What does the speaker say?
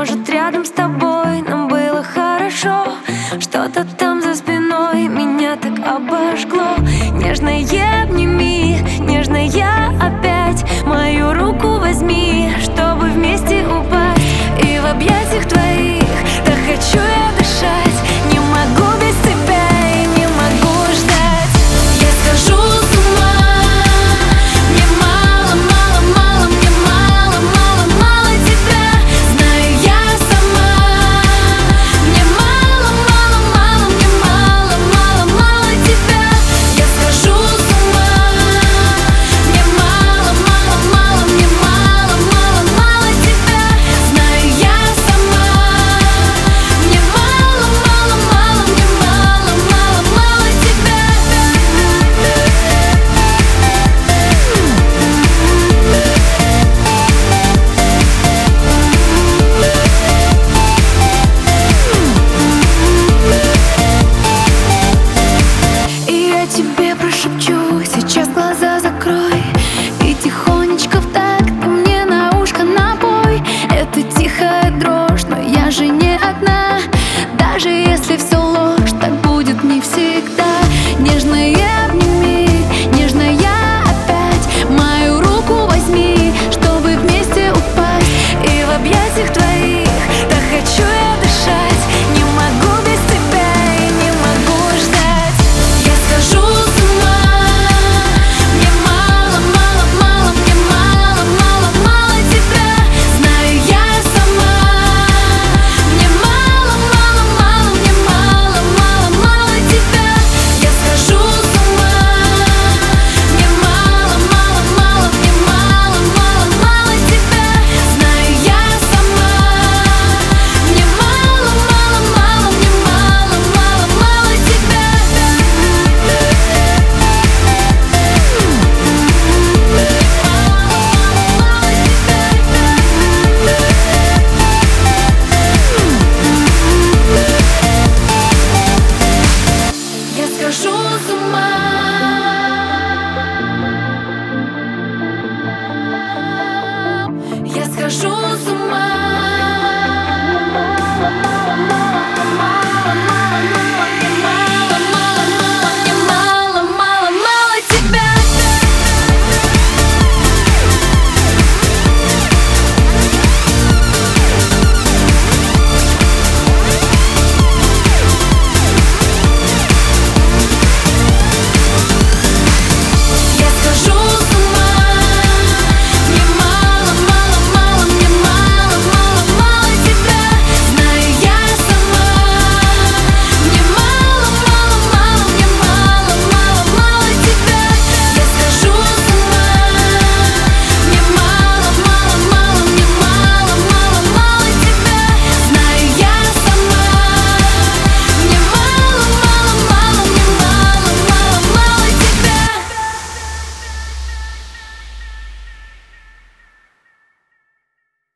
Может, рядом с тобой нам было хорошо. Что-то там за спиной меня так обожгло. Нежное обними, нежная опять мою руку возьми, чтобы вместе упасть. И в объятиях твоих так хочу я дышать. Не могу без тебя и не могу ждать. Я схожу с ума. Мне мало, мало, мало, мне мало, мало, мало тебя. Знаю я сама. Мне мало, мало, мало, мне мало, мало, мало тебя. Я схожу с ума. Мне мало, мало, мало, мне мало, мало, мало тебя. Знаю я сама. Мне мало, мало, мало, мне мало, мало, мало тебя. И я тебе прошепчу, сейчас глаза закрой и тихонечко в такт ты мне на ушко напой. Это тихая дрожь, но я же не одна. Даже если все